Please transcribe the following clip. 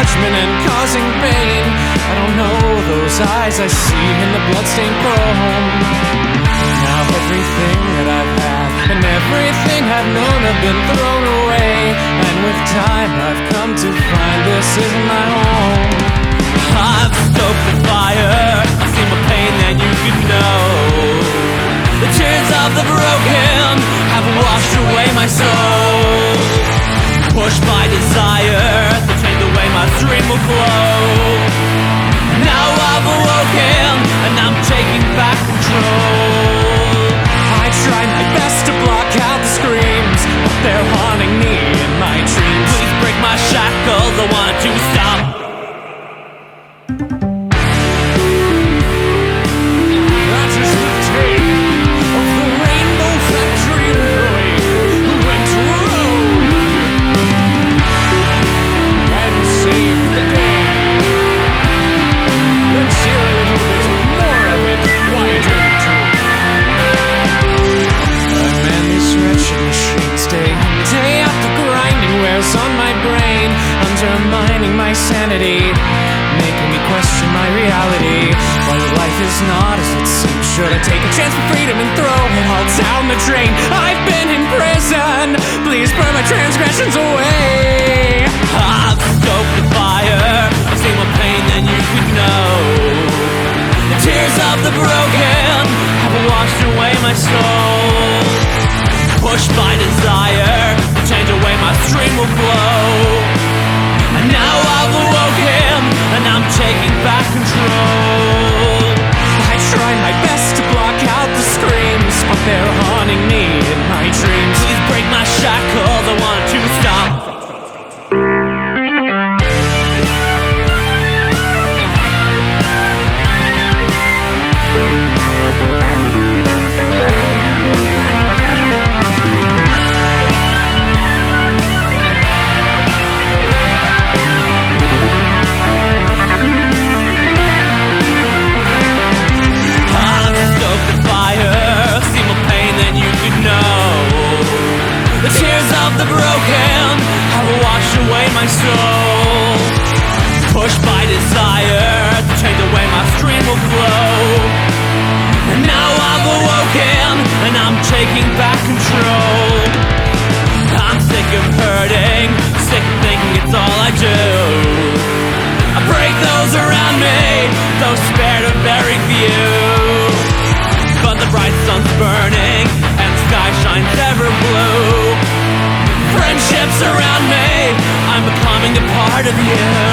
judgment and causing pain. I don't know those eyes I see in the bloodstained chrome. Now everything that I've had and everything I've known have been thrown away, and with time I've come to find this isn't my home. I've stoked the fire, I've seen more pain than you could know. The tears of the broken have washed away my soul. Pushed by desire, they change the way my stream will flow. Now I've awoken, and I'm taking back control. I try my best to block out the screams, but they're haunting me in my dreams. Please break my shackles, I want to stop. That is the tale of the Rainbow Factory employee who went to rogue and saved the day. Let's hear a little bit more of it. Why didn't you? A manly stretching machines day in, day out, the grinding wears on my brain, undermining my sanity, making me question my reality. While life is not as it seems, should I take a chance for freedom and throw it all down the drain? I've been in prison, please burn my transgressions away. I've stoked the fire, I've seen more pain than you could know. The tears of the broken have washed away my soul. Pushed by desire, to change the way my stream will flow. And now I've awoken, and I'm taking back control. I try my best to block out the screams, but they're haunting me in my dreams. Please break my shackles, I want to stop. The tears of the broken have washed away my soul. Pushed by desire to change the way my stream will flow. And now I've awoken, and I'm taking back control. I'm sick of hurting, sick of thinking it's all I do. I break those around me, those spared a very few. But the bright sun's burning, and the sky shines ever blue. Friendships around me, I'm becoming a part of you.